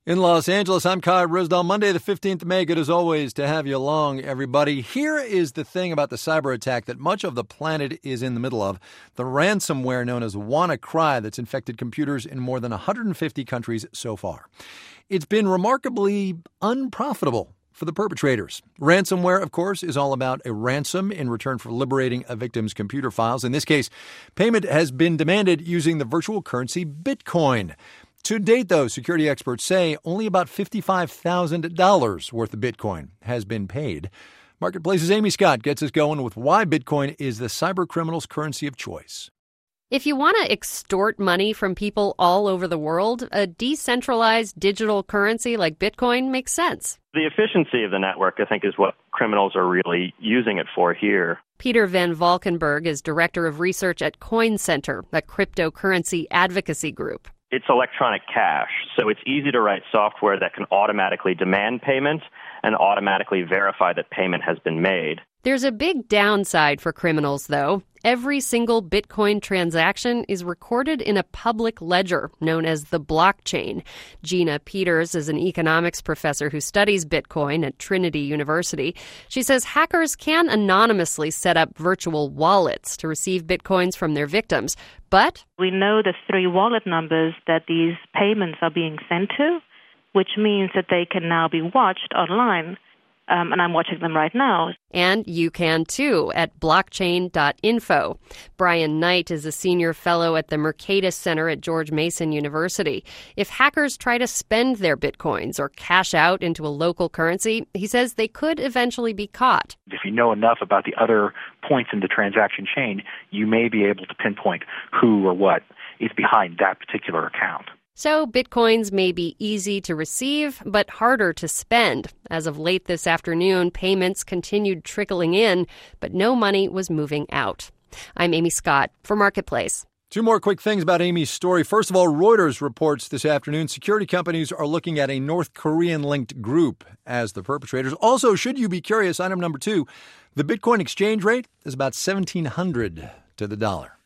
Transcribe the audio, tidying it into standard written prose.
In Los Angeles, I'm Kai Ryssdal. Monday, the 15th of May. Good as always to have you along, everybody. Here is the thing about the cyber attack that much of the planet is in the middle of. The ransomware known as WannaCry that's infected computers in more than 150 countries so far. It's been remarkably unprofitable for the perpetrators. Ransomware, of course, is all about a ransom in return for liberating a victim's computer files. In this case, payment has been demanded using the virtual currency Bitcoin. To date, though, security experts say only about $55,000 worth of Bitcoin has been paid. Marketplace's Amy Scott gets us going with why Bitcoin is the cybercriminal's currency of choice. If you want to extort money from people all over the world, a decentralized digital currency like Bitcoin makes sense. The efficiency of the network, I think, is what criminals are really using it for here. Peter Van Valkenburg is director of research at Coin Center, a cryptocurrency advocacy group. It's electronic cash, so it's easy to write software that can automatically demand payment and automatically verify that payment has been made. There's a big downside for criminals, though. Every single Bitcoin transaction is recorded in a public ledger known as the blockchain. Gina Peters is an economics professor who studies Bitcoin at Trinity University. She says hackers can anonymously set up virtual wallets to receive Bitcoins from their victims. But we know the 3 wallet numbers that these payments are being sent to, which means that they can now be watched online. And I'm watching them right now. And you can, too, at blockchain.info. Brian Knight is a senior fellow at the Mercatus Center at George Mason University. If hackers try to spend their Bitcoins or cash out into a local currency, he says they could eventually be caught. If you know enough about the other points in the transaction chain, you may be able to pinpoint who or what is behind that particular account. So Bitcoins may be easy to receive, but harder to spend. As of late this afternoon, payments continued trickling in, but no money was moving out. I'm Amy Scott for Marketplace. 2 more quick things about Amy's story. First of all, Reuters reports this afternoon security companies are looking at a North Korean-linked group as the perpetrators. Also, should you be curious, item number 2, the Bitcoin exchange rate is about $1,700 to the dollar.